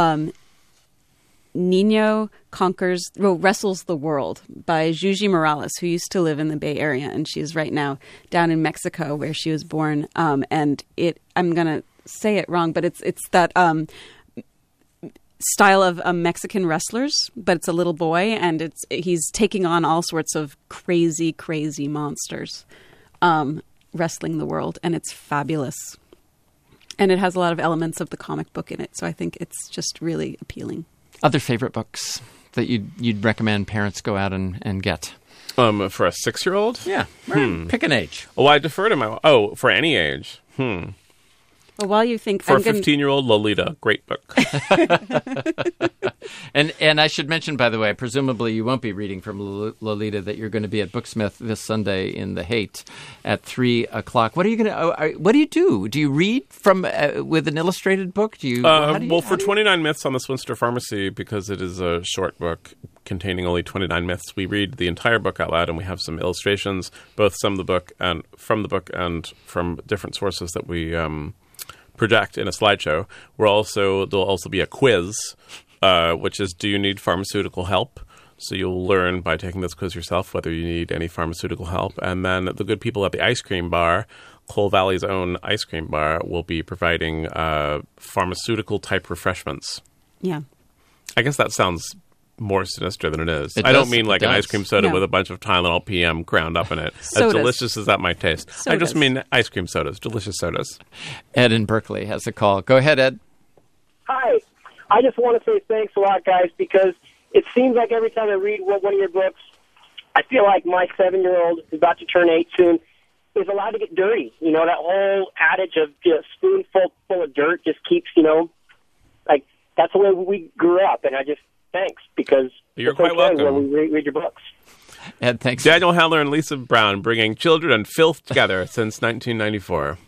Speaker 4: Nino Wrestles the World by Juji Morales, who used to live in the Bay Area, and she's right now down in Mexico where she was born. And I'm going to say it wrong, but it's that style of Mexican wrestlers, but it's a little boy, and he's taking on all sorts of crazy, crazy monsters, wrestling the world, and it's fabulous. And it has a lot of elements of the comic book in it, so I think it's just really appealing.
Speaker 2: Other favorite books that you'd recommend parents go out and get?
Speaker 3: For a 6-year-old?
Speaker 2: Yeah. Pick an age.
Speaker 3: Well, I defer to my... Oh, for any age.
Speaker 4: Well, while you think...
Speaker 3: For a 15-year-old, Lolita. Great book.
Speaker 2: And I should mention, by the way, presumably you won't be reading from Lolita, that you're going to be at Booksmith this Sunday in the Haight at 3:00. What are you going to... what do you do? Do you read from with an illustrated book? Do you...
Speaker 3: for 29 Myths on the Swinster Pharmacy, because it is a short book containing only 29 myths, we read the entire book out loud, and we have some illustrations, both from the book and from different sources that we... project in a slideshow. There'll also be a quiz, which is, do you need pharmaceutical help? So you'll learn by taking this quiz yourself whether you need any pharmaceutical help. And then the good people at the ice cream bar, Cole Valley's own ice cream bar, will be providing pharmaceutical type refreshments.
Speaker 4: Yeah.
Speaker 3: I guess that sounds more sinister than it is. I don't mean like an ice cream soda with a bunch of Tylenol PM ground up in it. As delicious as that might taste. Sodas. I just mean ice cream sodas, delicious sodas.
Speaker 2: Ed in Berkeley has a call. Go ahead, Ed.
Speaker 8: Hi. I just want to say thanks a lot, guys, because it seems like every time I read one of your books, I feel like my 7-year-old is about to turn 8 soon, is allowed to get dirty. You know, that whole adage of spoonful full of dirt just keeps, like that's the way we grew up, and I just... Thanks, because
Speaker 3: you're quite welcome
Speaker 8: when we read your books.
Speaker 2: Ed, thanks.
Speaker 3: Daniel Handler and Lisa Brown bringing children and filth together since 1994.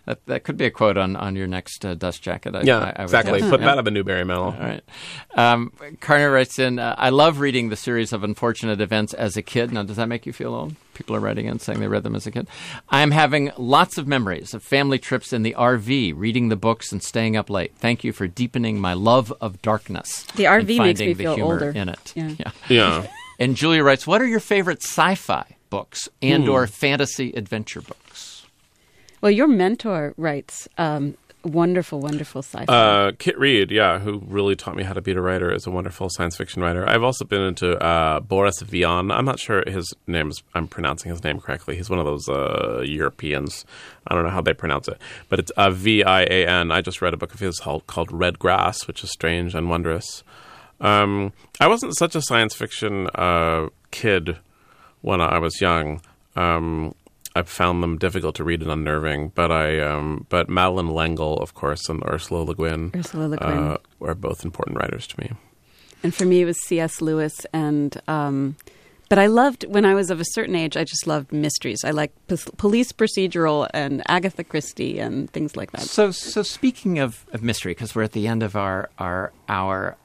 Speaker 2: That could be a quote on your next dust jacket.
Speaker 3: Exactly. Put that on the Newbery Medal.
Speaker 2: All right. Karna writes in, I love reading the series of unfortunate events as a kid. Now, does that make you feel old? People are writing in saying they read them as a kid. I'm having lots of memories of family trips in the RV, reading the books and staying up late. Thank you for deepening my love of darkness.
Speaker 4: The RV makes me
Speaker 2: the
Speaker 4: feel
Speaker 2: humor
Speaker 4: older.
Speaker 2: In it.
Speaker 3: Yeah.
Speaker 2: And Julia writes, what are your favorite sci-fi books and or fantasy adventure books?
Speaker 4: Well, your mentor writes wonderful, wonderful sci-fi.
Speaker 3: Kit Reed, who really taught me how to be a writer, is a wonderful science fiction writer. I've also been into Boris Vian. I'm not sure I'm pronouncing his name correctly. He's one of those Europeans. I don't know how they pronounce it. But it's Vian. I just read a book of his called Red Grass, which is strange and wondrous. I wasn't such a science fiction kid when I was young. I found them difficult to read and unnerving, but Madeleine L'Engle, of course, and Ursula Le Guin were both important writers to me.
Speaker 4: And for me, it was C.S. Lewis, and but I loved, when I was of a certain age, I just loved mysteries. I liked police procedural and Agatha Christie and things like that.
Speaker 2: So speaking of mystery, because we're at the end of our hour,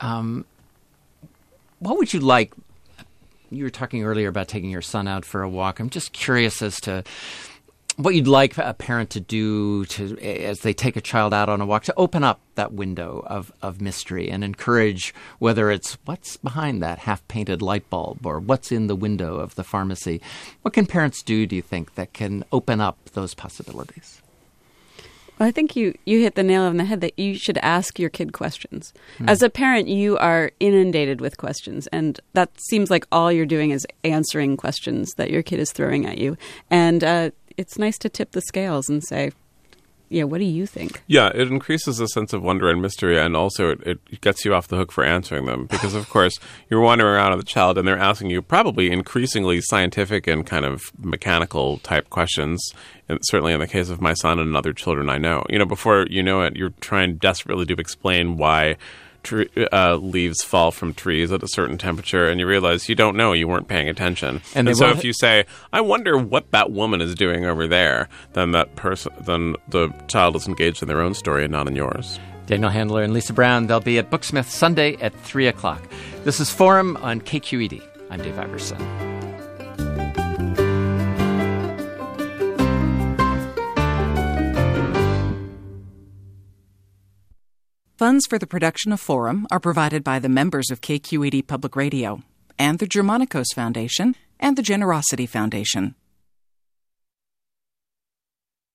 Speaker 2: what would you like? You were talking earlier about taking your son out for a walk. I'm just curious as to what you'd like a parent to do as they take a child out on a walk, to open up that window of mystery and encourage, whether it's what's behind that half-painted light bulb or what's in the window of the pharmacy. What can parents do you think, that can open up those possibilities?
Speaker 4: Well, I think you hit the nail on the head that you should ask your kid questions. As a parent, you are inundated with questions, and that seems like all you're doing is answering questions that your kid is throwing at you. And it's nice to tip the scales and say, what do you think?
Speaker 3: Yeah, it increases a sense of wonder and mystery, and also it gets you off the hook for answering them. Because, of course, you're wandering around with a child, and they're asking you probably increasingly scientific and kind of mechanical type questions. And certainly in the case of my son and other children I know. Before you know it, you're trying desperately to explain why leaves fall from trees at a certain temperature, and you realize you don't know, you weren't paying attention. And so if you say, I wonder what that woman is doing over there, then the child is engaged in their own story and not in yours.
Speaker 2: Daniel Handler and Lisa Brown, they'll be at Booksmith Sunday at 3 o'clock. This is Forum on KQED. I'm Dave Iverson.
Speaker 9: Funds for the production of Forum are provided by the members of KQED Public Radio and the Germanicos Foundation and the Generosity Foundation.